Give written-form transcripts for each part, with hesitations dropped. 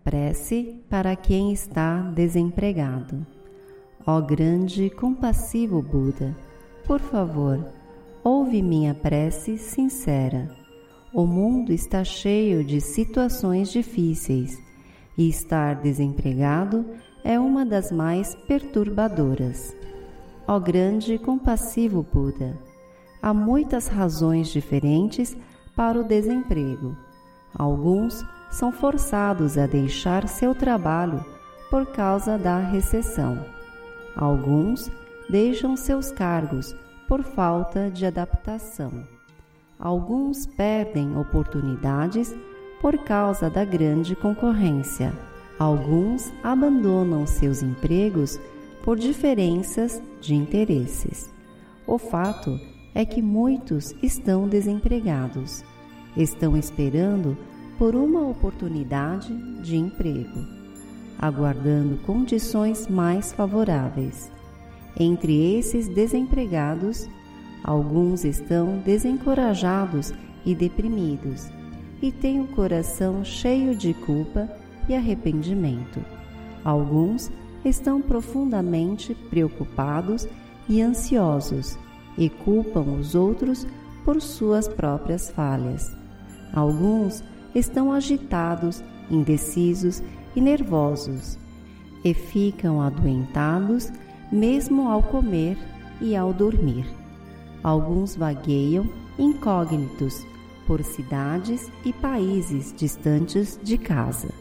Prece para quem está desempregado. Ó grande e compassivo Buda, por favor, ouve minha prece sincera. O mundo está cheio de situações difíceis e estar desempregado é uma das mais perturbadoras. Ó grande e compassivo Buda, há muitas razões diferentes para o desemprego. Alguns são forçados a deixar seu trabalho por causa da recessão. Alguns deixam seus cargos por falta de adaptação. Alguns perdem oportunidades por causa da grande concorrência. Alguns abandonam seus empregos por diferenças de interesses. O fato é que muitos estão desempregados. Estão esperando por uma oportunidade de emprego, aguardando condições mais favoráveis. Entre esses desempregados, alguns estão desencorajados e deprimidos e têm o coração cheio de culpa e arrependimento. Alguns estão profundamente preocupados e ansiosos e culpam os outros por suas próprias falhas. Alguns estão agitados, indecisos e nervosos e ficam adoentados mesmo ao comer e ao dormir. Alguns vagueiam incógnitos por cidades e países distantes de casa.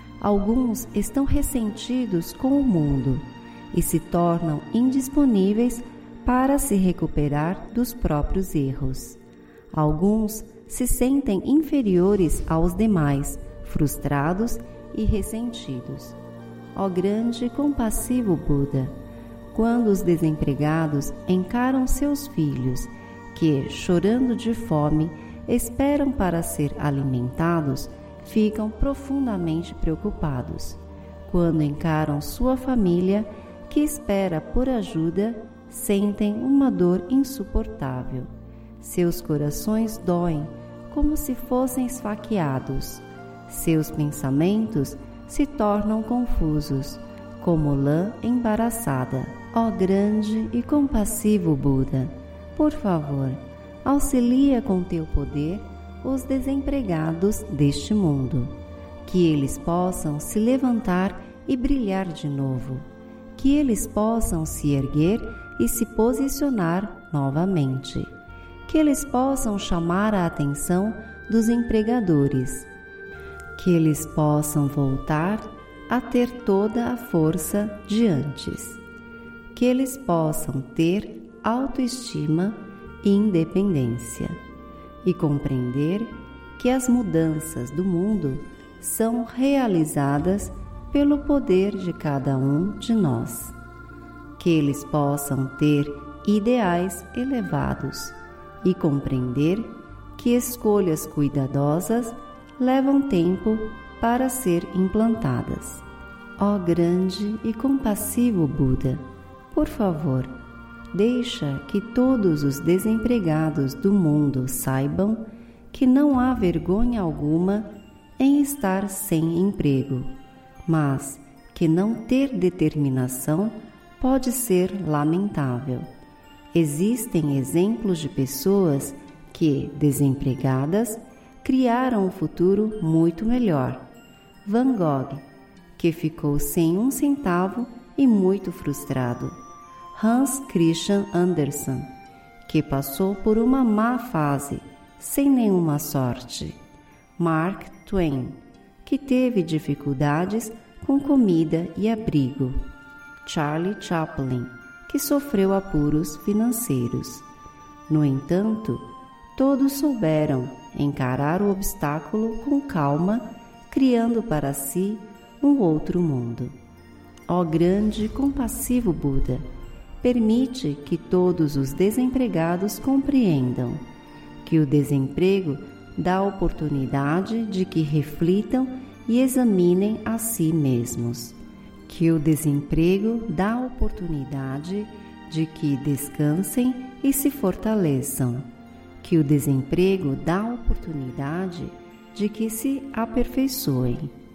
Alguns estão ressentidos com o mundo e se tornam indisponíveis para se recuperar dos próprios erros. Alguns se sentem inferiores aos demais, frustrados e ressentidos. Ó grande e compassivo Buda, quando os desempregados encaram seus filhos, que, chorando de fome, esperam para ser alimentados, ficam profundamente preocupados. Quando encaram sua família, que espera por ajuda, sentem uma dor insuportável. Seus corações doem como se fossem esfaqueados. Seus pensamentos se tornam confusos, como lã embaraçada. Ó grande e compassivo Buda, por favor, auxilia com teu poder os desempregados deste mundo, que eles possam se levantar e brilhar de novo, que eles possam se erguer e se posicionar novamente, que eles possam chamar a atenção dos empregadores, que eles possam voltar a ter toda a força de antes, que eles possam ter autoestima e independência e compreender que as mudanças do mundo são realizadas pelo poder de cada um de nós, que eles possam ter ideais elevados e compreender que escolhas cuidadosas levam tempo para ser implantadas. Ó grande e compassivo Buda, por favor, deixa que todos os desempregados do mundo saibam que não há vergonha alguma em estar sem emprego, mas que não ter determinação pode ser lamentável. Existem exemplos de pessoas que, desempregadas, criaram um futuro muito melhor. Van Gogh, que ficou sem um centavo e muito frustrado. Hans Christian Andersen, que passou por uma má fase, sem nenhuma sorte. Mark Twain, que teve dificuldades com comida e abrigo. Charlie Chaplin, que sofreu apuros financeiros. No entanto, todos souberam encarar o obstáculo com calma, criando para si um outro mundo. Ó grande e compassivo Buda, permite que todos os desempregados compreendam que o desemprego dá a oportunidade de que reflitam e examinem a si mesmos, que o desemprego dá a oportunidade de que descansem e se fortaleçam, que o desemprego dá a oportunidade de que se aperfeiçoem,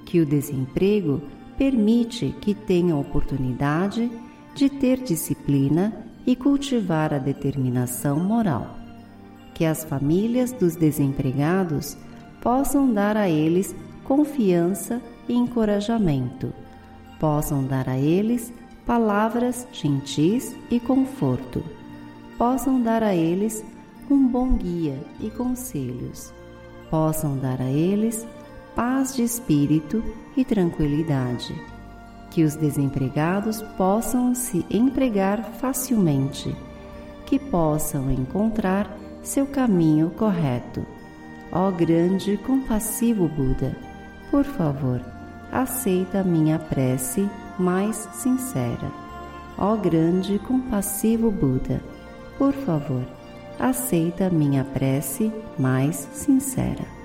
que o desemprego permite que tenham oportunidade de ter disciplina e cultivar a determinação moral. Que as famílias dos desempregados possam dar a eles confiança e encorajamento, possam dar a eles palavras gentis e conforto, possam dar a eles um bom guia e conselhos, possam dar a eles paz de espírito e tranquilidade. Que os desempregados possam se empregar facilmente, que possam encontrar seu caminho correto. Ó grande e compassivo Buda, por favor, aceita a minha prece mais sincera. Ó grande e compassivo Buda, por favor, aceita a minha prece mais sincera.